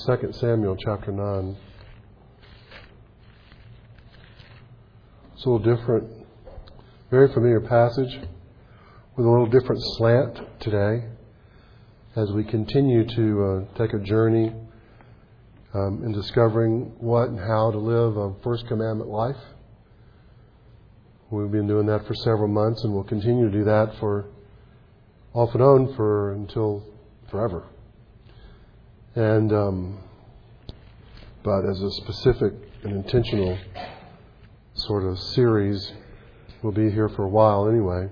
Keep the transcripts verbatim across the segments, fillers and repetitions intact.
Second Samuel chapter nine. It's a little different, very familiar passage with a little different slant today as we continue to uh, take a journey um, in discovering what and how to live a First Commandment life. We've been doing that for several months, and we'll continue to do that for off and on for until forever. And um, but as a specific and intentional sort of series, we'll be here for a while anyway.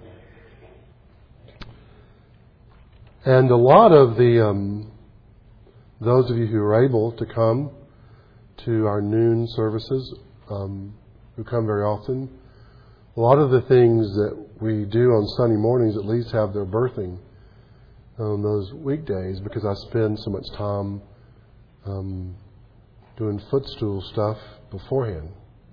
And a lot of the um, those of you who are able to come to our noon services, um, who come very often, a lot of the things that we do on Sunday mornings at least have their birthing on those weekdays, because I spend so much time um, doing footstool stuff beforehand.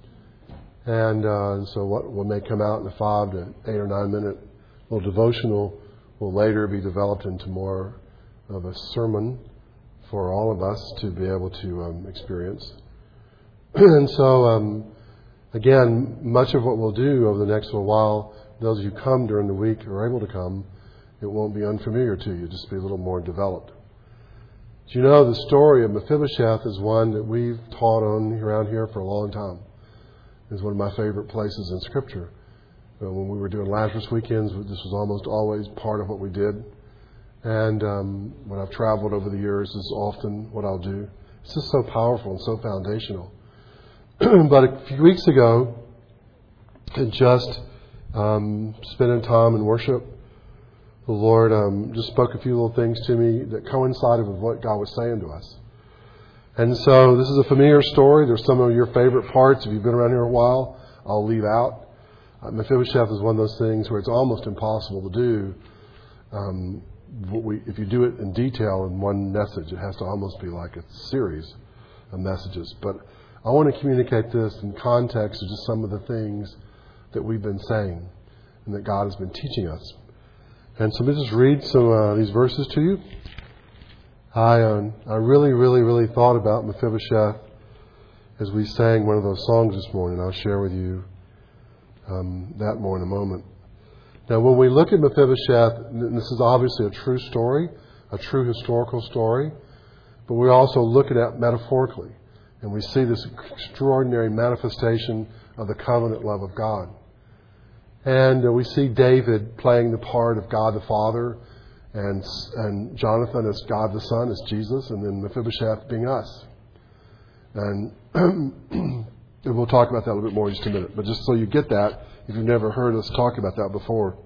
And uh, so what, what may come out in a five to eight or nine minute little devotional will later be developed into more of a sermon for all of us to be able to um, experience. And so, um, again, much of what we'll do over the next little while, those of you who come during the week are able to come, it won't be unfamiliar to you, just be a little more developed. Do you know the story of Mephibosheth is one that we've taught on around here for a long time. It's one of my favorite places in Scripture. Uh, when we were doing Lazarus weekends, this was almost always part of what we did. And um, when I've traveled over the years, is often what I'll do. It's just so powerful and so foundational. But a few weeks ago, had just um, spending time in worship, the Lord um, just spoke a few little things to me that coincided with what God was saying to us. And so this is a familiar story. There's some of your favorite parts. If you've been around here a while, I'll leave out. Uh, Mephibosheth is one of those things where it's almost impossible to do. Um, what we, if you do it in detail in one message, it has to almost be like a series of messages. But I want to communicate this in context of just some of the things that we've been saying and that God has been teaching us. And so let me just read some uh, these verses to you. I um, I really, really, really thought about Mephibosheth as we sang one of those songs this morning. I'll share with you um, that more in a moment. Now, when we look at Mephibosheth, and this is obviously a true story, a true historical story, but we're also looking at metaphorically. And we see this extraordinary manifestation of the covenant love of God. And uh, we see David playing the part of God the Father, and and Jonathan as God the Son, as Jesus, and then Mephibosheth being us. And we'll talk about that a little bit more in just a minute. But just so you get that, if you've never heard us talk about that before.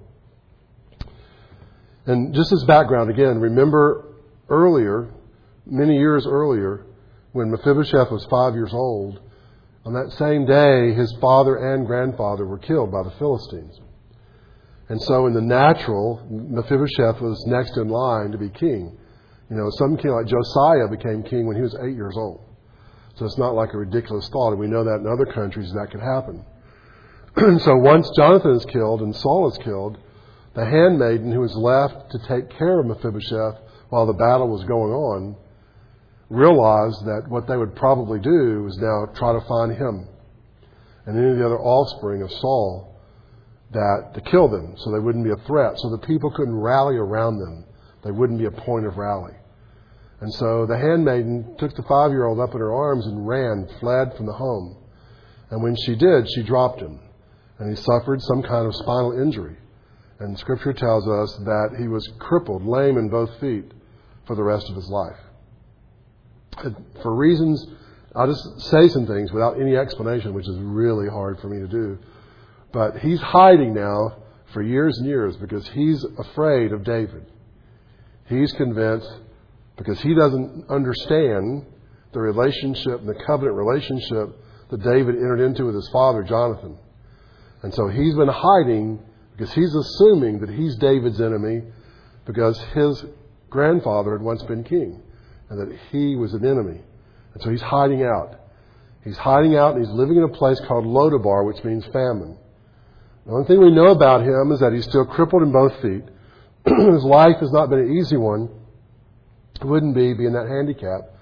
And just as background, again, remember earlier, many years earlier, when Mephibosheth was five years old, on that same day, his father and grandfather were killed by the Philistines. And so in the natural, Mephibosheth was next in line to be king. You know, some king like Josiah became king when he was eight years old. So it's not like a ridiculous thought. And we know that in other countries that could happen. So once Jonathan is killed and Saul is killed, the handmaiden who was left to take care of Mephibosheth while the battle was going on realized that what they would probably do is now try to find him and any of the other offspring of Saul that to kill them so they wouldn't be a threat, so the people couldn't rally around them. They wouldn't be a point of rally. And so the handmaiden took the five-year-old up in her arms and ran, fled from the home. And when she did, she dropped him. And he suffered some kind of spinal injury. And Scripture tells us that he was crippled, lame in both feet for the rest of his life. For reasons, I'll just say some things without any explanation, which is really hard for me to do. But he's hiding now for years and years because he's afraid of David. He's convinced, because he doesn't understand the relationship, the covenant relationship that David entered into with his father, Jonathan. And so he's been hiding because he's assuming that he's David's enemy because his grandfather had once been king and that he was an enemy. And so he's hiding out. He's hiding out and he's living in a place called Lodabar, which means famine. The only thing we know about him is that he's still crippled in both feet. His life has not been an easy one. It wouldn't be being that handicapped.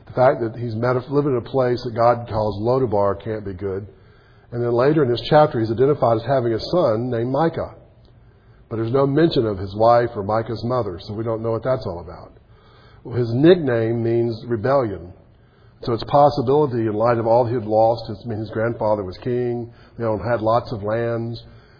The fact that he's met, living in a place that God calls Lodabar can't be good. And then later in this chapter, he's identified as having a son named Micah. But there's no mention of his wife or Micah's mother, so we don't know what that's all about. Well, his nickname means rebellion. So it's possibility, in light of all he had lost, I mean, his grandfather was king, you know, had lots of lands,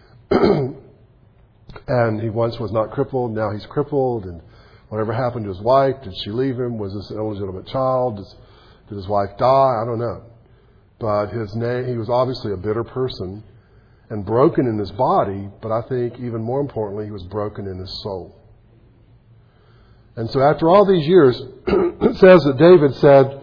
and he once was not crippled, now he's crippled, and whatever happened to his wife, did she leave him? Was this an illegitimate child? Did, did his wife die? I don't know. But his name, he was obviously a bitter person and broken in his body, but I think even more importantly, he was broken in his soul. And so after all these years, it says that David said,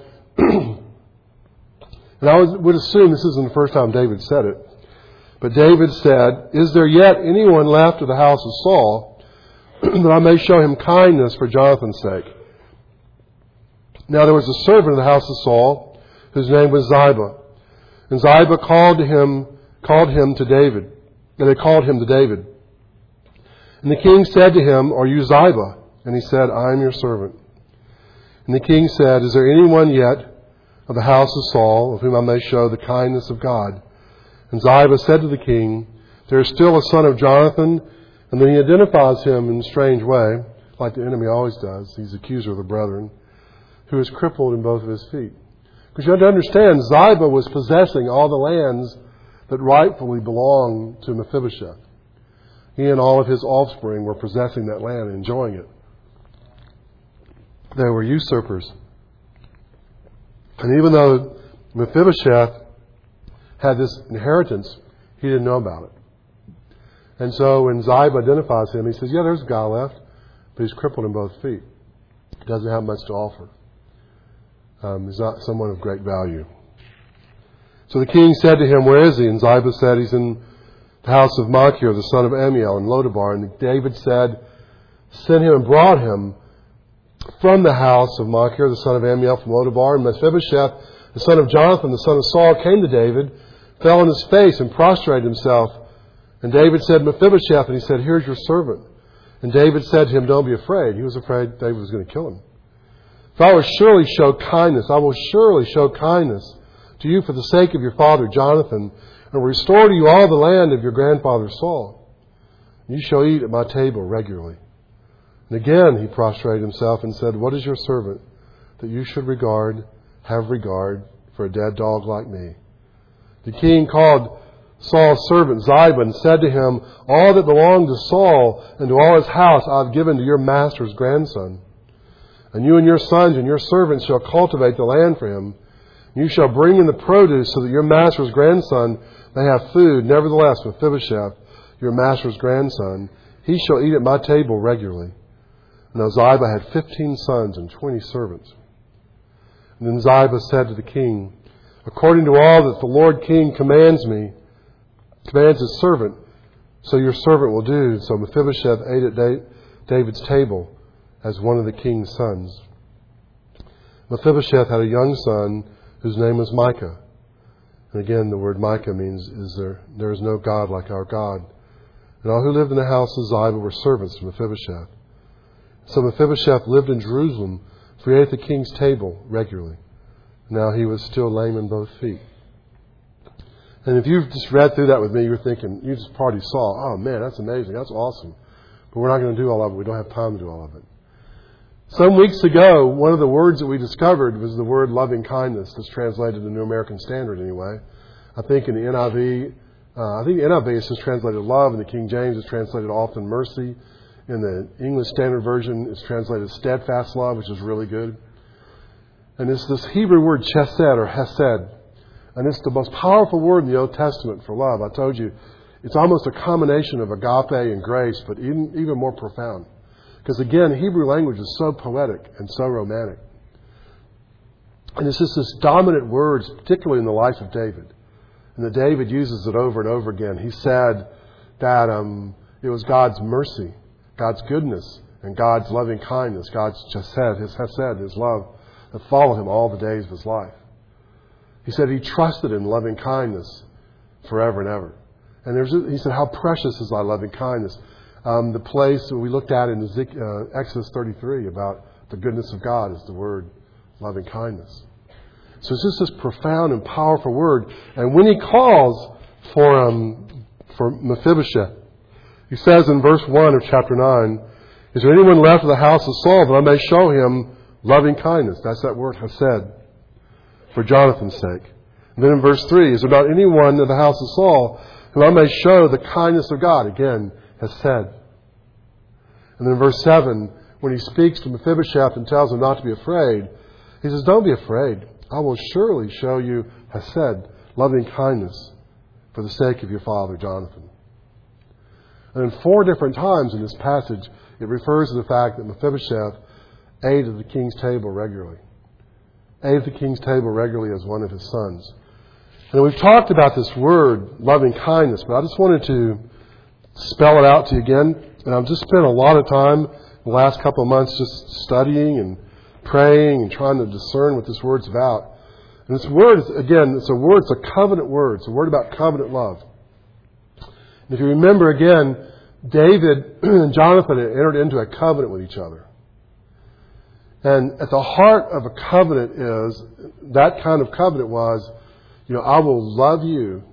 and I would assume this isn't the first time David said it, but David said, "Is there yet anyone left of the house of Saul that I may show him kindness for Jonathan's sake?" Now there was a servant in the house of Saul whose name was Ziba. And Ziba called to him, called him to David. And they called him to David. And the king said to him, "Are you Ziba?" And he said, "I am your servant." And the king said, "Is there anyone yet of the house of Saul of whom I may show the kindness of God?" And Ziba said to the king, "There is still a son of Jonathan." And then he identifies him in a strange way, like the enemy always does. He's the accuser of the brethren, who is crippled in both of his feet. Because you have to understand, Ziba was possessing all the lands that rightfully belonged to Mephibosheth. He and all of his offspring were possessing that land and enjoying it. They were usurpers. And even though Mephibosheth had this inheritance, he didn't know about it. And so when Ziba identifies him, he says, "Yeah, there's a guy left, but he's crippled in both feet. He doesn't have much to offer. Um, he's not someone of great value." So the king said to him, "Where is he?" And Ziba said, "He's in the house of Machir, the son of Amiel, in Lodabar." And David said, "Send him," and brought him from the house of Machir, the son of Amiel, from Lodabar. And Mephibosheth, the son of Jonathan, the son of Saul, came to David, fell on his face, and prostrated himself. And David said, "Mephibosheth," and he said, "Here's your servant." And David said to him, "Don't be afraid." He was afraid David was going to kill him. "If I will surely show kindness, I will surely show kindness to you for the sake of your father Jonathan, and will restore to you all the land of your grandfather Saul. You shall eat at my table regularly." And again he prostrated himself and said, "What is your servant that you should regard, have regard for a dead dog like me?" The king called Saul's servant Ziba and said to him, "All that belonged to Saul and to all his house I have given to your master's grandson. And you and your sons and your servants shall cultivate the land for him. You shall bring in the produce so that your master's grandson may have food. Nevertheless, Mephibosheth, your master's grandson, he shall eat at my table regularly." Now Ziba had fifteen sons and twenty servants. And then Ziba said to the king, "According to all that the Lord King commands me, commands his servant, so your servant will do." So Mephibosheth ate at David's table as one of the king's sons. Mephibosheth had a young son whose name was Micah. And again, the word Micah means, is there, there is no God like our God. And all who lived in the house of Ziba were servants to Mephibosheth. So Mephibosheth lived in Jerusalem, for he ate at the king's table regularly. Now he was still lame in both feet. And if you've just read through that with me, you're thinking, you just probably saw, "Oh man, that's amazing, that's awesome." But we're not going to do all of it. We don't have time to do all of it. Some weeks ago, one of the words that we discovered was the word loving kindness, that's translated in the New American Standard anyway. I think in the N I V, uh, I think the N I V is just translated love, and the King James is translated often mercy. In the English Standard Version, it's translated steadfast love, which is really good. And it's this Hebrew word chesed or hesed. And it's the most powerful word in the Old Testament for love. I told you, it's almost a combination of agape and grace, but even, even more profound. Because again, Hebrew language is so poetic and so romantic. And it's just this dominant word, particularly in the life of David. And that David uses it over and over again. He said that um, it was God's mercy, God's goodness, and God's loving kindness, God's chesed, his hesed, his love, that followed him all the days of his life. He said he trusted in loving kindness forever and ever. And there's, he said, "How precious is thy loving kindness." Um, the place we looked at in uh, Exodus thirty-three about the goodness of God is the word, loving kindness. So it's just this profound and powerful word. And when he calls for um, for Mephibosheth, he says in verse one of chapter nine, is there anyone left of the house of Saul that I may show him loving kindness? That's that word hesed, for Jonathan's sake. And then in verse three, is there not anyone of the house of Saul whom I may show the kindness of God? Again, hesed. And then in verse seven, when he speaks to Mephibosheth and tells him not to be afraid, he says, don't be afraid. I will surely show you hesed, loving kindness, for the sake of your father Jonathan. And in four different times in this passage, it refers to the fact that Mephibosheth ate at the king's table regularly. Ate at the king's table regularly as one of his sons. And we've talked about this word, loving kindness, but I just wanted to spell it out to you again. And I've just spent a lot of time the last couple of months just studying and praying and trying to discern what this word's about. And this word is, again, it's a word, it's a covenant word. It's a word about covenant love. And if you remember again, David and Jonathan had entered into a covenant with each other. And at the heart of a covenant is, that kind of covenant was, you know, I will love you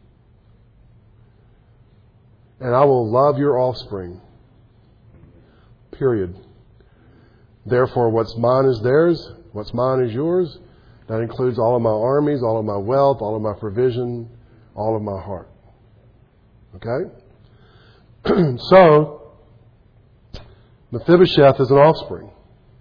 and I will love your offspring. Period. Therefore, what's mine is theirs. What's mine is yours. That includes all of my armies, all of my wealth, all of my provision, all of my heart. Okay? So, Mephibosheth is an offspring.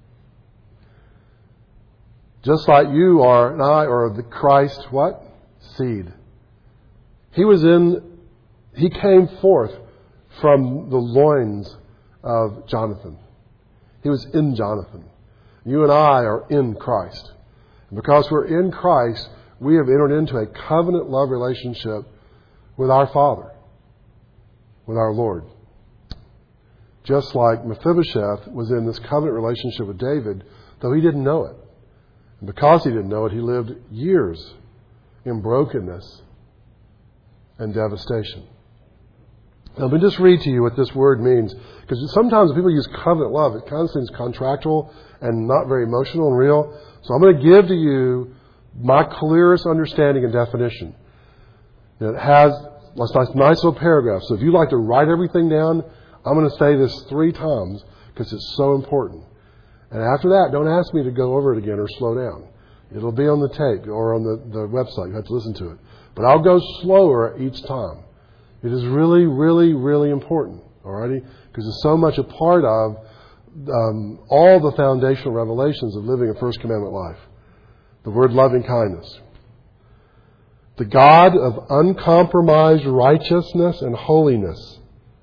Just like you are and I are the Christ, what? Seed. He was in, he came forth from the loins of Jonathan. He was in Jonathan. You and I are in Christ. And because we're in Christ, we have entered into a covenant love relationship with our Father, with our Lord. Just like Mephibosheth was in this covenant relationship with David, though he didn't know it. And because he didn't know it, he lived years in brokenness and devastation. Now, let me just read to you what this word means. Because sometimes people use covenant love. It kind of seems contractual and not very emotional and real. So I'm going to give to you my clearest understanding and definition. It has a nice little paragraph. So if you like to write everything down, I'm going to say this three times because it's so important. And after that, don't ask me to go over it again or slow down. It'll be on the tape or on the, the website. You have to listen to it. But I'll go slower each time. It is really, really, really important. Alrighty? Because it's so much a part of um, all the foundational revelations of living a First Commandment life. The word loving kindness. The God of uncompromised righteousness and holiness,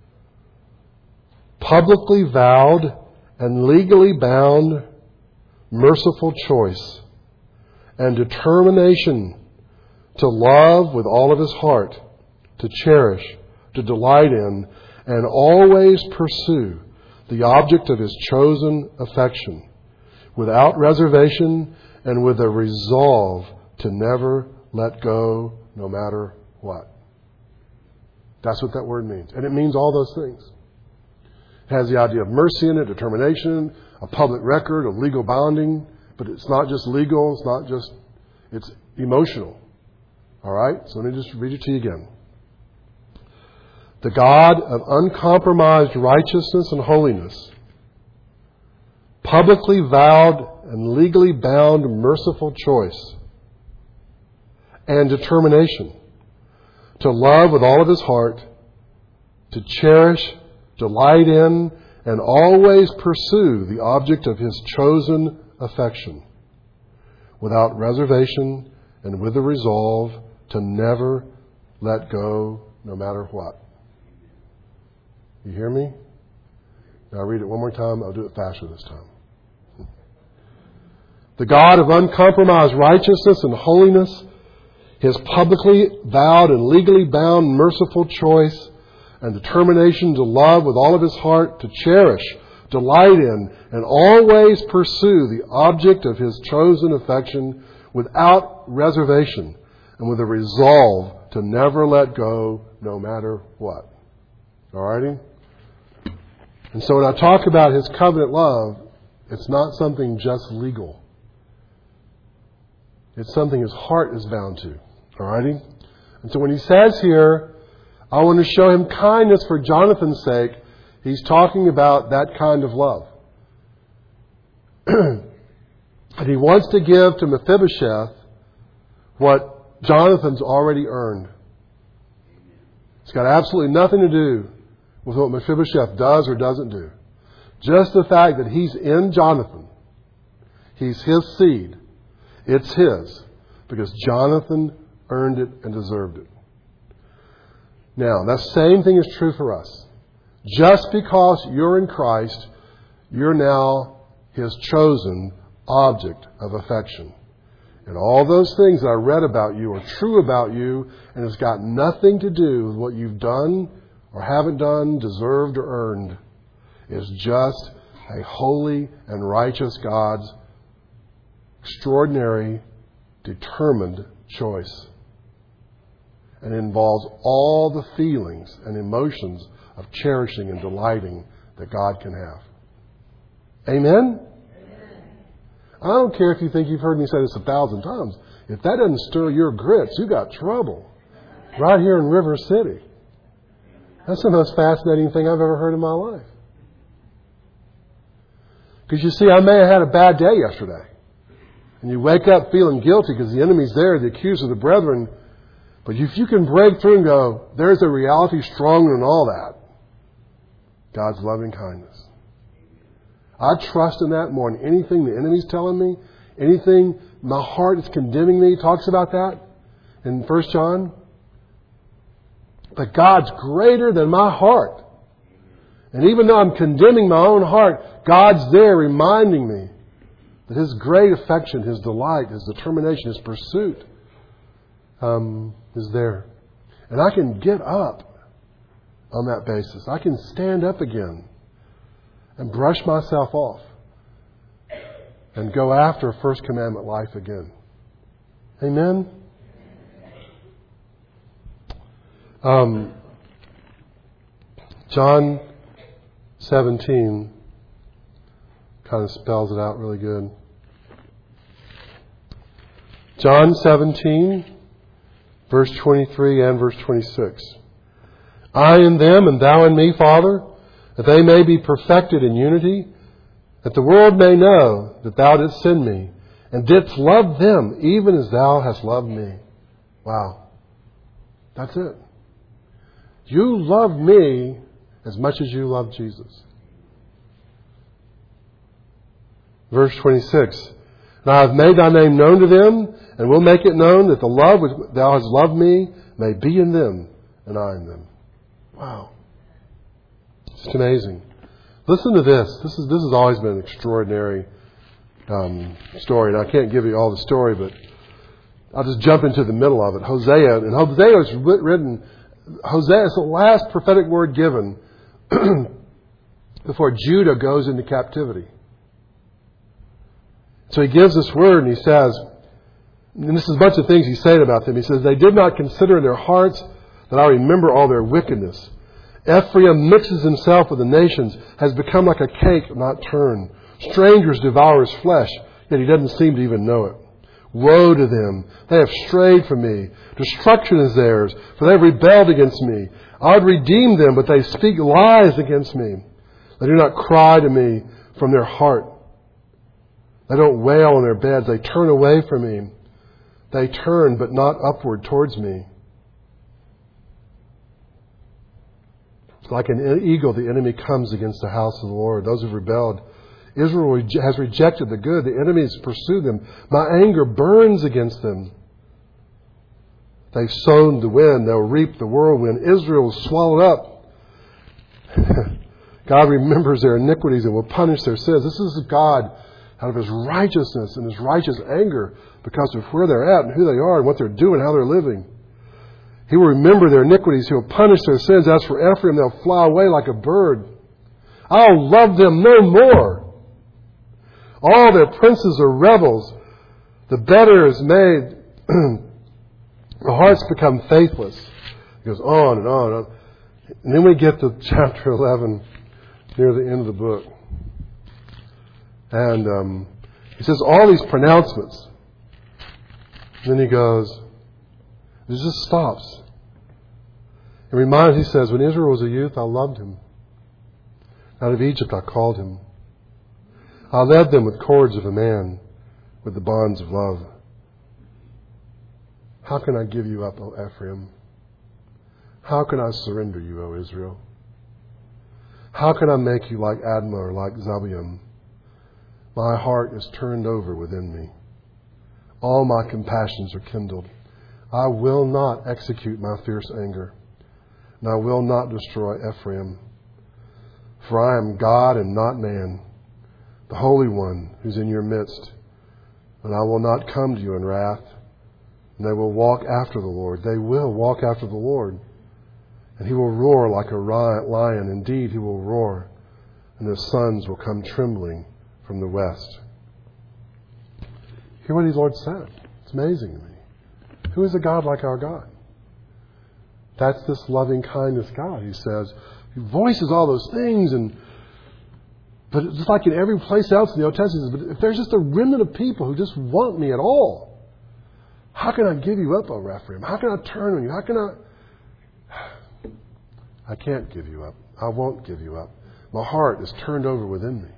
publicly vowed and legally bound, merciful choice, and determination to love with all of his heart, to cherish, to delight in, and always pursue the object of his chosen affection, without reservation and with a resolve to never let go no matter what. That's what that word means. And it means all those things. It has the idea of mercy in it, determination, a public record, a legal bounding. But it's not just legal, it's not just, it's emotional. All right? So let me just read it to you again. The God of uncompromised righteousness and holiness, publicly vowed and legally bound merciful choice and determination to love with all of his heart, to cherish, delight in, and always pursue the object of his chosen affection, without reservation and with a resolve to never let go no matter what. You hear me? Now I'll read it one more time. I'll do it faster this time. The God of uncompromised righteousness and holiness, his publicly vowed and legally bound merciful choice and determination to love with all of his heart, to cherish, delight in, and always pursue the object of his chosen affection without reservation and with a resolve to never let go no matter what. All righty? And so when I talk about his covenant love, it's not something just legal. It's something his heart is bound to. Alrighty? And so when he says here, I want to show him kindness for Jonathan's sake, he's talking about that kind of love. And he wants to give to Mephibosheth what Jonathan's already earned. It's got absolutely nothing to do with what Mephibosheth does or doesn't do. Just the fact that he's in Jonathan. He's his seed. It's his. Because Jonathan earned it and deserved it. Now, that same thing is true for us. Just because you're in Christ, you're now his chosen object of affection. And all those things that I read about you are true about you, and it's got nothing to do with what you've done or haven't done, deserved or earned. It's just a holy and righteous God's extraordinary, determined choice. And it involves all the feelings and emotions of cherishing and delighting that God can have. Amen? I don't care if you think you've heard me say this a thousand times. If that doesn't stir your grits, you got trouble. Right here in River City. That's the most fascinating thing I've ever heard in my life. Because you see, I may have had a bad day yesterday. And you wake up feeling guilty because the enemy's there, the accuser of the brethren. But if you can break through and go, there's a reality stronger than all that. God's loving kindness. I trust in that more than anything the enemy's telling me. Anything my heart is condemning me. He talks about that in First John. But God's greater than my heart. And even though I'm condemning my own heart, God's there reminding me that His great affection, His delight, His determination, His pursuit um, is there. And I can get up on that basis. I can stand up again and brush myself off and go after First Commandment life again. Amen? Um, John seventeen kind of spells it out really good. John seventeen, verse twenty-three and verse twenty-six. I in them and thou in me, Father, that they may be perfected in unity, that the world may know that thou didst send me, and didst love them even as thou hast loved me. Wow. That's it. You love me as much as you love Jesus. Verse twenty-six. And I have made thy name known to them, and will make it known that the love which thou hast loved me may be in them, and I in them. Wow. It's amazing. Listen to this. This is this has always been an extraordinary um, story, and I can't give you all the story, but I'll just jump into the middle of it. Hosea, and Hosea is written. Hosea is the last prophetic word given before Judah goes into captivity. So he gives this word, and he says, and this is a bunch of things he's saying about them. He says, they did not consider in their hearts that I remember all their wickedness. Ephraim mixes himself with the nations, has become like a cake not turned. Strangers devour his flesh, yet he doesn't seem to even know it. Woe to them! They have strayed from me. Destruction is theirs, for they have rebelled against me. I would redeem them, but they speak lies against me. They do not cry to me from their heart. They don't wail on their beds. They turn away from me. They turn, but not upward towards me. Like an eagle, the enemy comes against the house of the Lord. Those who have rebelled. Israel has rejected the good. The enemies pursue them. My anger burns against them. They've sown the wind. They'll reap the whirlwind. Israel will swallow up. God remembers their iniquities and will punish their sins. This is God out of His righteousness and His righteous anger because of where they're at and who they are and what they're doing, how they're living. He will remember their iniquities. He will punish their sins. As for Ephraim, they'll fly away like a bird. I'll love them no more. All their princes are rebels. The better is made. The hearts become faithless. It goes on and on and on. And then we get to chapter eleven, near the end of the book. And um, he says all these pronouncements. And then he goes, it just stops. It reminds, he says, when Israel was a youth, I loved him. Out of Egypt I called him. I led them with cords of a man, with the bonds of love. How can I give you up, O Ephraim? How can I surrender you, O Israel? How can I make you like Admah or like Zebulun? My heart is turned over within me. All my compassions are kindled. I will not execute my fierce anger, and I will not destroy Ephraim. For I am God and not man, the Holy One who's in your midst. And I will not come to you in wrath. And they will walk after the Lord. They will walk after the Lord. And he will roar like a lion. Indeed, he will roar. And his sons will come trembling from the west. Hear what the Lord said. It's amazing to me. Who is a God like our God? That's this loving kindness God. He says, he voices all those things, and but just like in every place else in the Old Testament, but if there's just a remnant of people who just want me at all, how can I give you up, O Ephraim? How can I turn on you? How can I? I can't give you up. I won't give you up. My heart is turned over within me.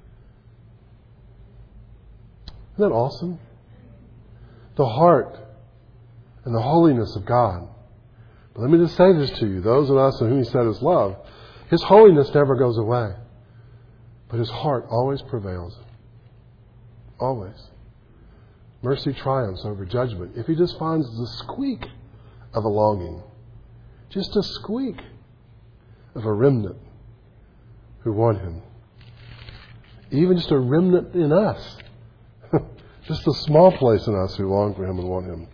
Isn't that awesome? The heart and the holiness of God. But let me just say this to you. Those of us in whom he said his love, his holiness never goes away. But his heart always prevails. Always. Mercy triumphs over judgment. If he just finds the squeak of a longing, just a squeak of a remnant who want him. Even just a remnant in us. Just a small place in us who long for him and want him.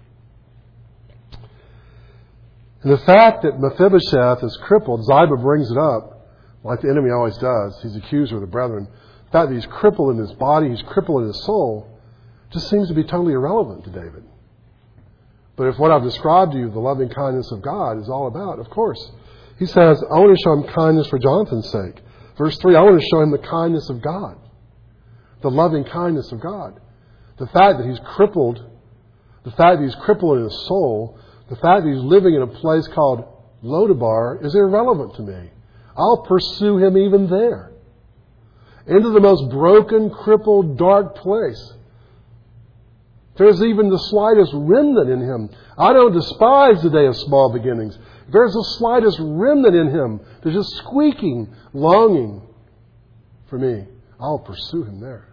And the fact that Mephibosheth is crippled, Ziba brings it up, like the enemy always does. He's accuser of the brethren. The fact that he's crippled in his body, he's crippled in his soul, just seems to be totally irrelevant to David. But if what I've described to you, the loving kindness of God, is all about, of course. He says, I want to show him kindness for Jonathan's sake. Verse three, I want to show him the kindness of God. The loving kindness of God. The fact that he's crippled, the fact that he's crippled in his soul, the fact that he's living in a place called Lodabar is irrelevant to me. I'll pursue him even there. Into the most broken, crippled, dark place. There's even the slightest remnant in him. I don't despise the day of small beginnings. There's the slightest remnant in him. There's just squeaking, longing for me. I'll pursue him there.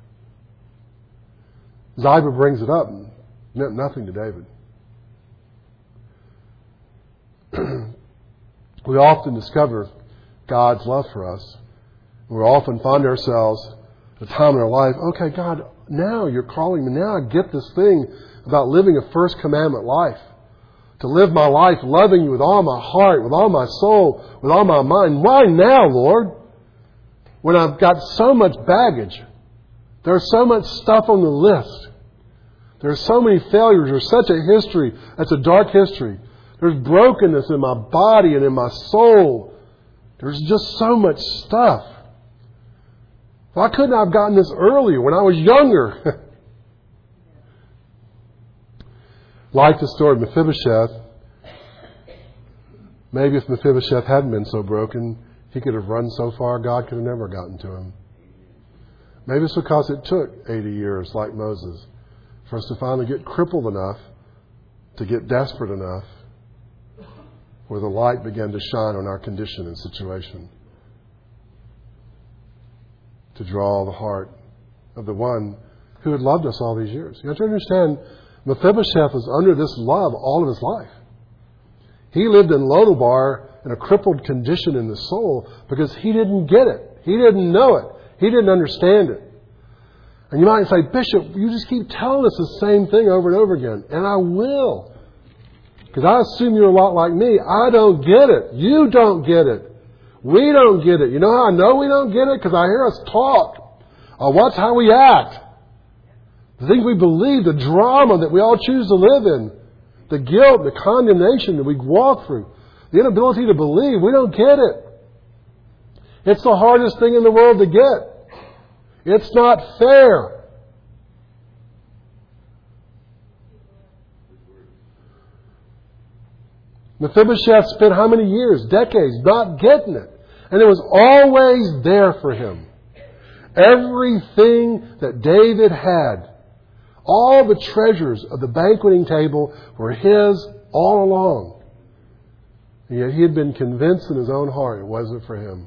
Ziba brings it up and meant nothing to David. We often discover God's love for us. We often find ourselves at a time in our life, okay, God, now you're calling me. Now I get this thing about living a first commandment life. To live my life loving you with all my heart, with all my soul, with all my mind. Why now, Lord? When I've got so much baggage. There's so much stuff on the list. There's so many failures. There's such a history. That's a dark history. There's brokenness in my body and in my soul. There's just so much stuff. Why couldn't I have gotten this earlier when I was younger? Like the story of Mephibosheth, maybe if Mephibosheth hadn't been so broken, he could have run so far, God could have never gotten to him. Maybe it's because it took eighty years, like Moses, for us to finally get crippled enough, to get desperate enough, where the light began to shine on our condition and situation. To draw the heart of the one who had loved us all these years. You have to understand, Mephibosheth was under this love all of his life. He lived in Lodabar in a crippled condition in the soul because he didn't get it. He didn't know it. He didn't understand it. And you might say, Bishop, you just keep telling us the same thing over and over again. And I will. Because I assume you're a lot like me. I don't get it. You don't get it. We don't get it. You know how I know we don't get it? Because I hear us talk. Or watch how we act. The things we believe, the drama that we all choose to live in. The guilt, the condemnation that we walk through. The inability to believe. We don't get it. It's the hardest thing in the world to get. It's not fair. Mephibosheth spent how many years, decades, not getting it. And it was always there for him. Everything that David had, all the treasures of the banqueting table were his all along. And yet he had been convinced in his own heart it wasn't for him.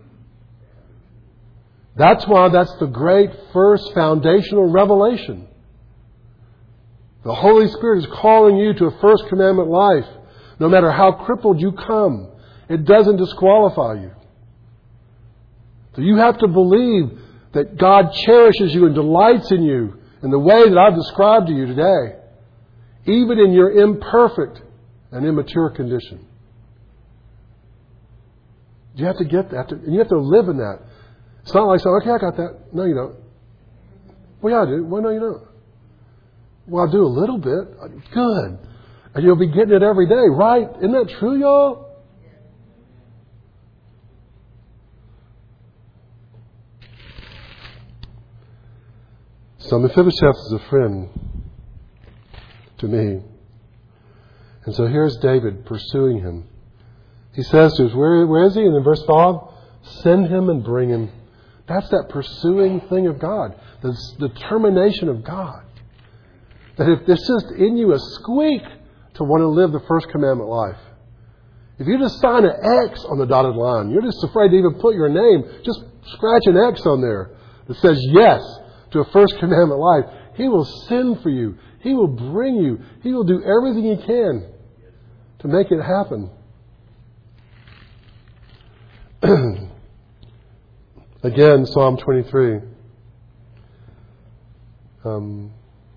That's why that's the great first foundational revelation. The Holy Spirit is calling you to a first commandment life. No matter how crippled you come, it doesn't disqualify you. So you have to believe that God cherishes you and delights in you in the way that I've described to you today, even in your imperfect and immature condition. You have to get that, and you have to live in that. It's not like saying, okay, I got that. No, you don't. Well, yeah, I do. Well, no, you don't. Well, I'll do a little bit. Good. And you'll be getting it every day, right? Isn't that true, y'all? So Mephibosheth is a friend to me. And so here's David pursuing him. He says to us, where, where is he? And in verse five, send him and bring him. That's that pursuing thing of God. This determination of God. That if there's just in you a squeak to want to live the first commandment life. If you just sign an X on the dotted line, you're just afraid to even put your name, just scratch an X on there that says yes to a first commandment life. He will send for you. He will bring you. He will do everything He can to make it happen. Again, Psalm twenty-three. Um,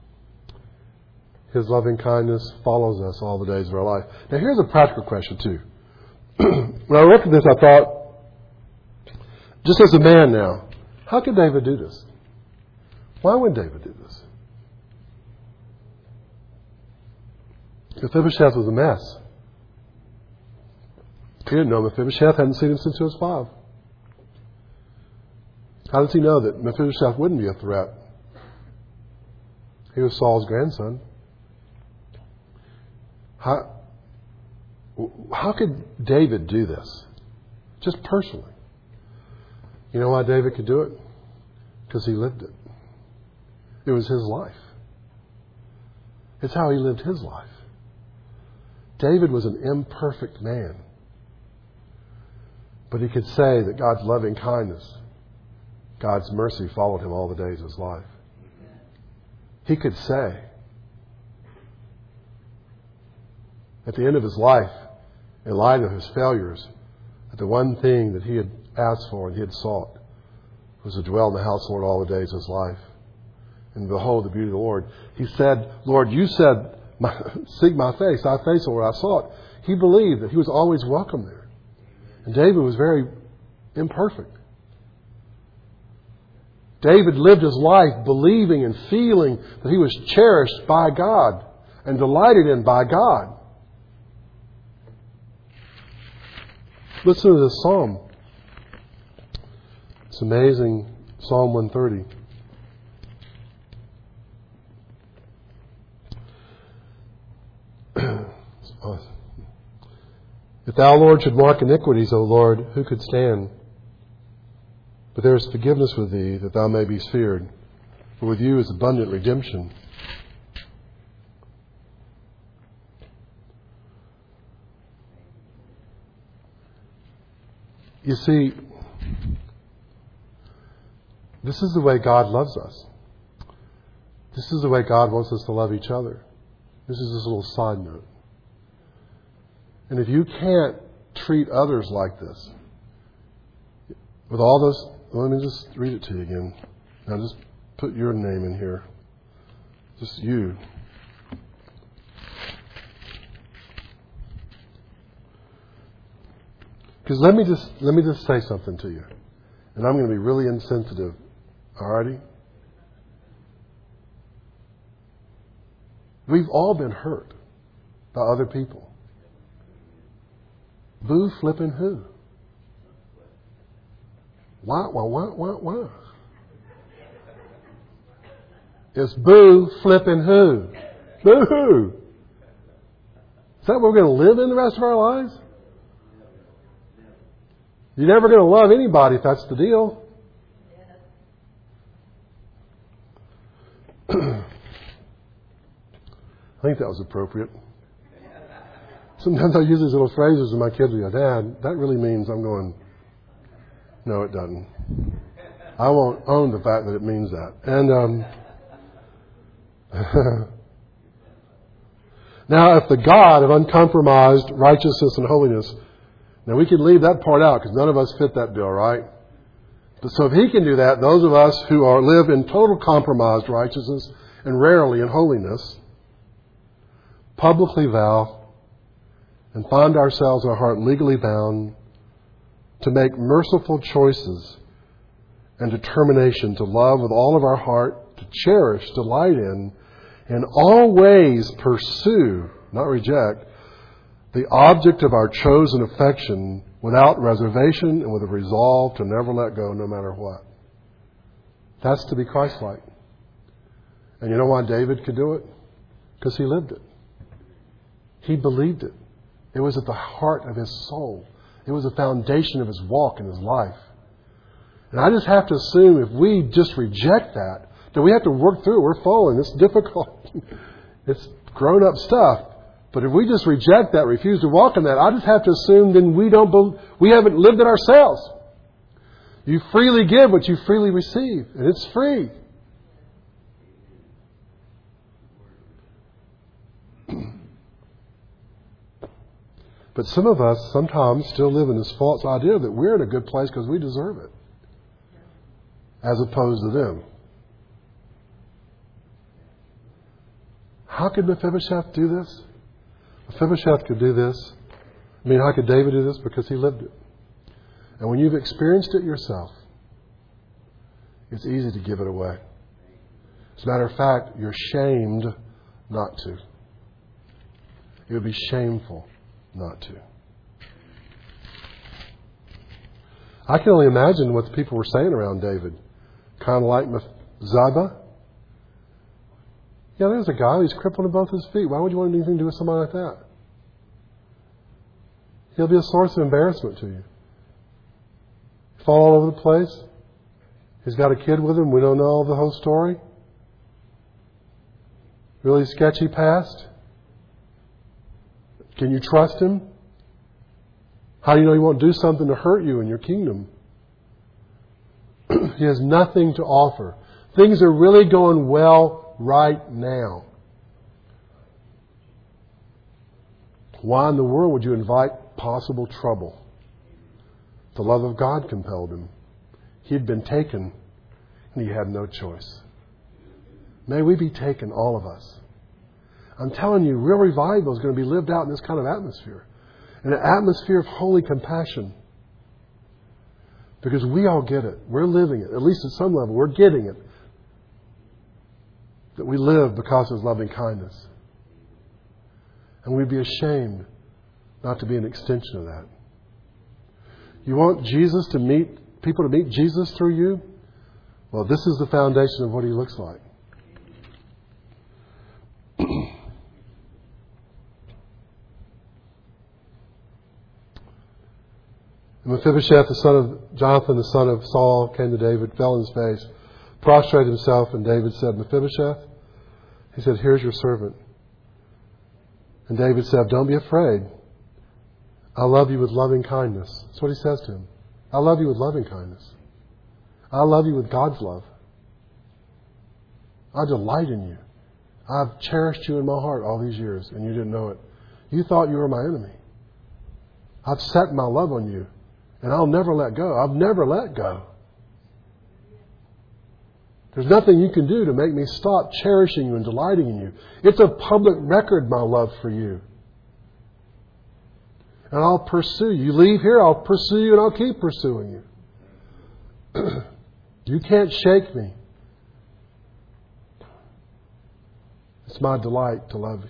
His loving kindness follows us all the days of our life. Now here's a practical question too. When I looked at this, I thought, just as a man now, how could David do this? Why would David do this? Mephibosheth was a mess. He didn't know Mephibosheth, hadn't seen him since he was five. How does he know that Mephibosheth wouldn't be a threat? He was Saul's grandson. How, how could David do this? Just personally. You know why David could do it? Because he lived it. It was his life. It's how he lived his life. David was an imperfect man. But he could say that God's loving kindness, God's mercy followed him all the days of his life. He could say, at the end of his life, in light of his failures, that the one thing that he had asked for and he had sought was to dwell in the house of the Lord all the days of his life. And behold the beauty of the Lord. He said, Lord, you said, seek my face, thy face, O Lord, I sought. He believed that he was always welcome there. And David was very imperfect. David lived his life believing and feeling that he was cherished by God and delighted in by God. Listen to this psalm. It's amazing. Psalm one thirty. If thou, Lord, should mark iniquities, O Lord, who could stand? But there is forgiveness with thee, that thou may be feared. For with you is abundant redemption. You see, this is the way God loves us. This is the way God wants us to love each other. This is just a little side note. And if you can't treat others like this, with all those, let me just read it to you again. Now just put your name in here. Just you. Because let me just let me just say something to you. And I'm going to be really insensitive. Alrighty? We've all been hurt by other people. Boo flipping who? Why, why, why, why, why? It's boo flipping who? Boo hoo. Is that what we're going to live in the rest of our lives? You're never going to love anybody if that's the deal. I think that was appropriate. Sometimes I use these little phrases and my kids will go, Dad, that really means I'm going, no, it doesn't. I won't own the fact that it means that. And um, now, if the God of uncompromised righteousness and holiness, now we can leave that part out because none of us fit that bill, right? But so if He can do that, those of us who are live in total compromised righteousness and rarely in holiness, publicly vow and find ourselves in our heart legally bound to make merciful choices and determination to love with all of our heart, to cherish, delight in, and always pursue, not reject, the object of our chosen affection without reservation and with a resolve to never let go no matter what. That's to be Christ-like. And you know why David could do it? Because he lived it. He believed it. It was at the heart of his soul. It was the foundation of his walk and his life. And I just have to assume if we just reject that, that we have to work through it. We're falling. It's difficult. It's grown-up stuff. But if we just reject that, refuse to walk in that, I just have to assume then we don't be, we haven't lived it ourselves. You freely give what you freely receive, and it's free. But some of us sometimes still live in this false idea that we're in a good place because we deserve it, as opposed to them. How could Mephibosheth do this? Mephibosheth could do this. I mean, how could David do this? Because he lived it. And when you've experienced it yourself, it's easy to give it away. As a matter of fact, you're shamed not to. It would be shameful not to. I can only imagine what the people were saying around David. Kind of like Ziba. Yeah, there's a guy who's crippled in both his feet. Why would you want anything to do with somebody like that? He'll be a source of embarrassment to you. Fall all over the place. He's got a kid with him. We don't know the whole story. Really sketchy past. Can you trust him? How do you know he won't do something to hurt you in your kingdom? He has nothing to offer. Things are really going well right now. Why in the world would you invite possible trouble? The love of God compelled him. He had been taken and he had no choice. May we be taken, all of us. I'm telling you, real revival is going to be lived out in this kind of atmosphere. In an atmosphere of holy compassion. Because we all get it. We're living it. At least at some level, we're getting it. That we live because of His loving kindness. And we'd be ashamed not to be an extension of that. You want Jesus to meet, people to meet Jesus through you? Well, this is the foundation of what He looks like. Mephibosheth, the son of Jonathan, the son of Saul, came to David, fell on his face, prostrated himself, and David said, Mephibosheth? He said, here's your servant. And David said, don't be afraid. I love you with loving kindness. That's what he says to him. I love you with loving kindness. I love you with God's love. I delight in you. I've cherished you in my heart all these years, and you didn't know it. You thought you were my enemy. I've set my love on you. And I'll never let go. I've never let go. There's nothing you can do to make me stop cherishing you and delighting in you. It's a public record, my love for you. And I'll pursue you. You leave here, I'll pursue you and I'll keep pursuing you. You can't shake me. It's my delight to love you.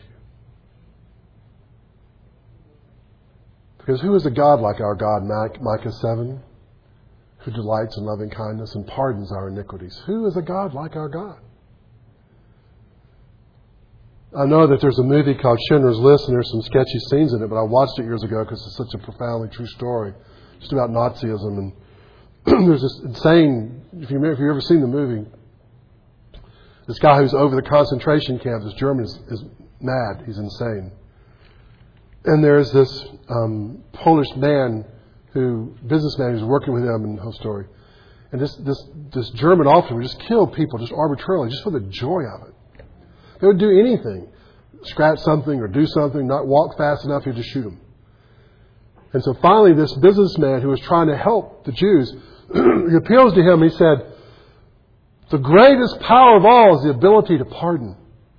Because who is a God like our God, Micah seven, who delights in loving kindness and pardons our iniquities? Who is a God like our God? I know that there's a movie called Schindler's List, and there's some sketchy scenes in it, but I watched it years ago because it's such a profoundly true story, just about Nazism. And there's this insane, if, you, if you've ever seen the movie, this guy who's over the concentration camp, this German, is, is mad. He's insane. And there's this um, Polish man, who businessman who's working with him in the whole story. And this, this, this German officer would just kill people just arbitrarily, just for the joy of it. They would do anything. Scratch something or do something, not walk fast enough, he'd just shoot them. And so finally this businessman who was trying to help the Jews, he appeals to him, he said, the greatest power of all is the ability to pardon.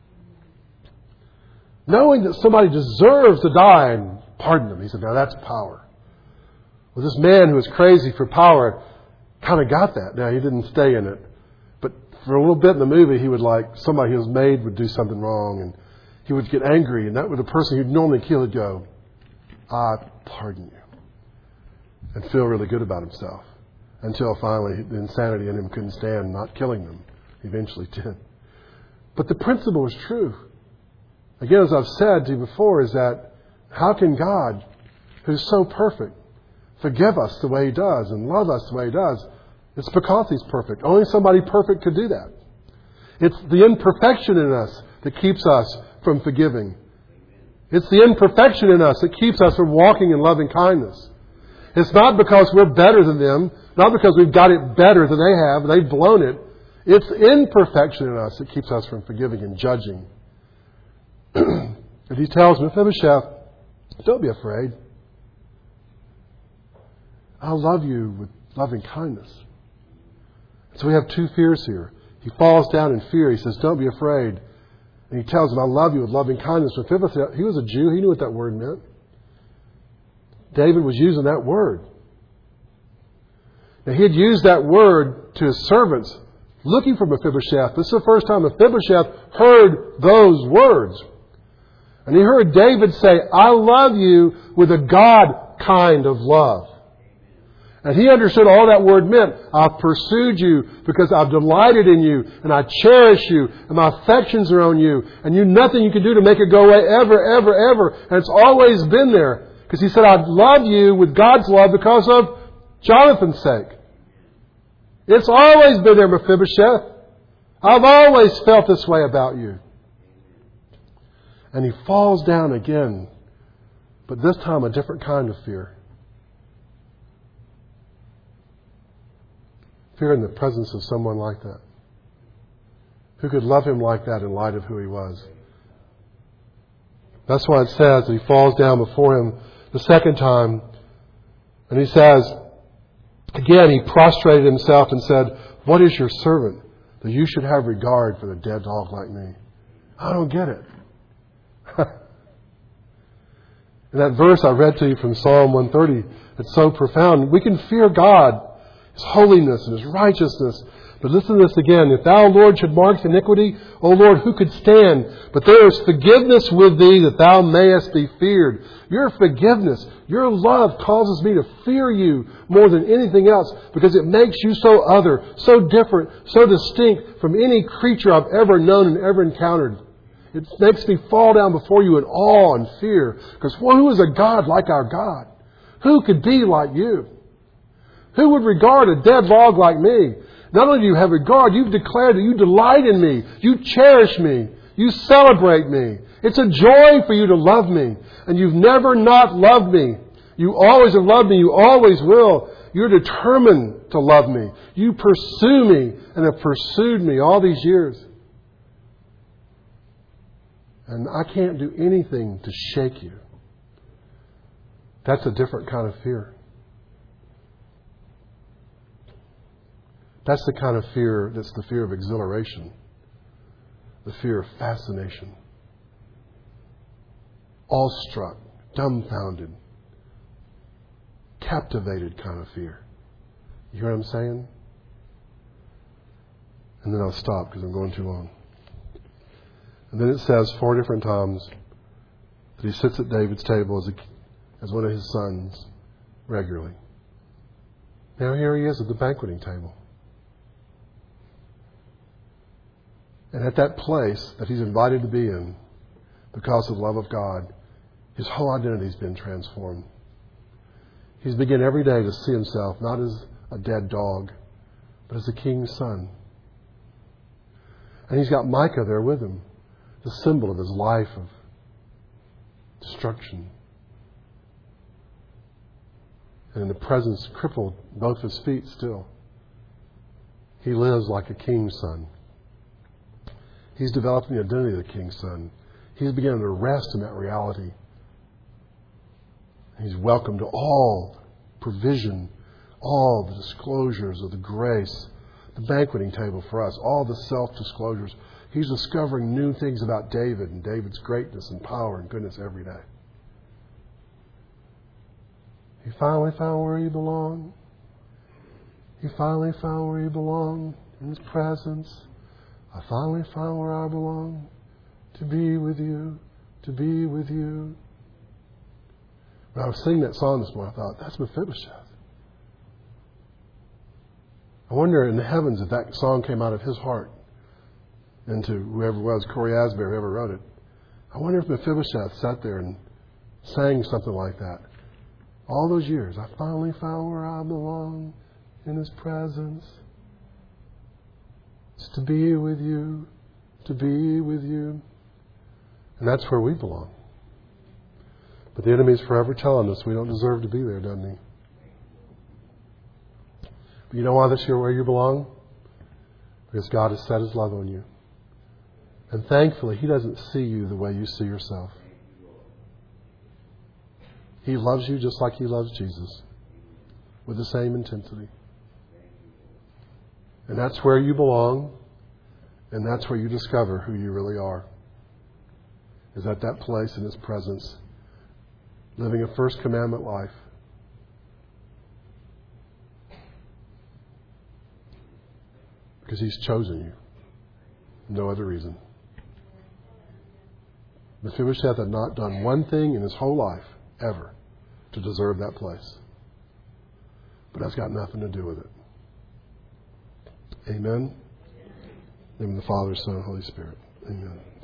Knowing that somebody deserves to die and pardon them. He said, now that's power. Well, this man who was crazy for power kind of got that. Now, he didn't stay in it. But for a little bit in the movie, he would like, somebody who was made would do something wrong, and he would get angry, and that would the person who'd normally kill would go, I pardon you. And feel really good about himself. Until finally the insanity in him couldn't stand not killing them. He eventually did. But the principle is true. Again, as I've said to you before, is that how can God, who's so perfect, forgive us the way He does and love us the way He does? It's because He's perfect. Only somebody perfect could do that. It's the imperfection in us that keeps us from forgiving. It's the imperfection in us that keeps us from walking in loving kindness. It's not because we're better than them, not because we've got it better than they have, and they've blown it. It's imperfection in us that keeps us from forgiving and judging. And He tells Mephibosheth, don't be afraid. I'll love you with loving kindness. So we have two fears here. He falls down in fear. He says, don't be afraid. And he tells him, I love you with loving kindness. Mephibosheth, he was a Jew. He knew what that word meant. David was using that word. Now, he had used that word to his servants, looking for Mephibosheth. This is the first time Mephibosheth heard those words. And he heard David say, I love you with a God kind of love. And he understood all that word meant. I've pursued you because I've delighted in you, and I cherish you, and my affections are on you, and you nothing you can do to make it go away ever, ever, ever. And it's always been there. Because he said, I love you with God's love because of Jonathan's sake. It's always been there, Mephibosheth. I've always felt this way about you. And he falls down again, but this time a different kind of fear. Fear in the presence of someone like that. Who could love him like that in light of who he was. That's why it says that he falls down before him the second time. And he says, again, he prostrated himself and said, what is your servant that you should have regard for the dead dog like me? I don't get it. In that verse I read to you from Psalm one thirty, it's so profound. We can fear God, His holiness and His righteousness. But listen to this again. If thou, Lord, should mark iniquity, O Lord, who could stand? But there is forgiveness with thee that thou mayest be feared. Your forgiveness, your love causes me to fear you more than anything else because it makes you so other, so different, so distinct from any creature I've ever known and ever encountered. It makes me fall down before you in awe and fear. Because who is a God like our God? Who could be like you? Who would regard a dead log like me? Not only do you have regard, you've declared that you delight in me. You cherish me. You celebrate me. It's a joy for you to love me. And you've never not loved me. You always have loved me. You always will. You're determined to love me. You pursue me and have pursued me all these years. And I can't do anything to shake you. That's a different kind of fear. That's the kind of fear that's the fear of exhilaration. The fear of fascination. Awestruck, dumbfounded, captivated kind of fear. You hear what I'm saying? And then I'll stop because I'm going too long. And then it says four different times that he sits at David's table as, a, as one of his sons regularly. Now here he is at the banqueting table. And at that place that he's invited to be in, because of the love of God, his whole identity has been transformed. He's begun every day to see himself not as a dead dog, but as a king's son. And he's got Micah there with him, the symbol of his life of destruction. And in the presence, crippled both his feet still. He lives like a king's son. He's developing the identity of the king's son. He's beginning to rest in that reality. He's welcome to all provision, all the disclosures of the grace, the banqueting table for us, all the self-disclosures. He's discovering new things about David and David's greatness and power and goodness every day. He finally found where he belonged. He finally found where he belonged in his presence. I finally found where I belong. To be with you, to be with you. When I was singing that song this morning, I thought, that's Mephibosheth. I wonder in the heavens if that song came out of his heart and to whoever it was, Corey Asbury, whoever wrote it. I wonder if Mephibosheth sat there and sang something like that. All those years, I finally found where I belong in his presence. It's to be with you, to be with you. And that's where we belong. But the enemy's forever telling us we don't deserve to be there, doesn't he? But you know why this year where you belong? Because God has set his love on you. And thankfully, he doesn't see you the way you see yourself. He loves you just like he loves Jesus, with the same intensity. And that's where you belong, and that's where you discover who you really are. Is at that place in his presence, living a first commandment life. Because he's chosen you. No other reason. Mephibosheth had not done one thing in his whole life, ever, to deserve that place. But that's got nothing to do with it. Amen? In the name of the Father, Son, and Holy Spirit. Amen.